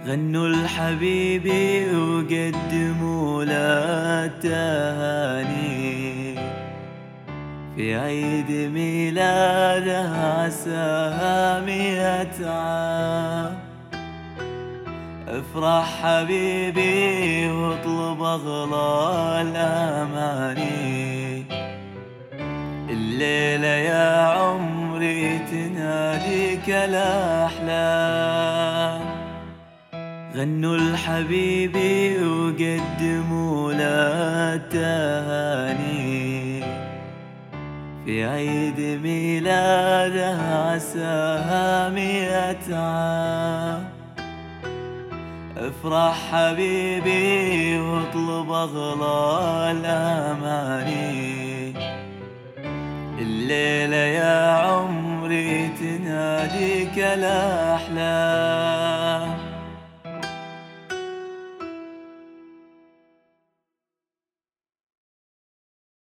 غنوا لحبيبي وقدموا له التهاني في عيد ميلاده عساها 100 عام. افرح حبيبي واطلب اغلى الاماني، الليلة يا عمري تناديك الاحلام. غنوا لحبيبي وقدموا له التهاني في عيد ميلاده عساها 100 عام. افرح حبيبي واطلب اغلى الاماني، الليلة يا عمري تناديك الاحلام.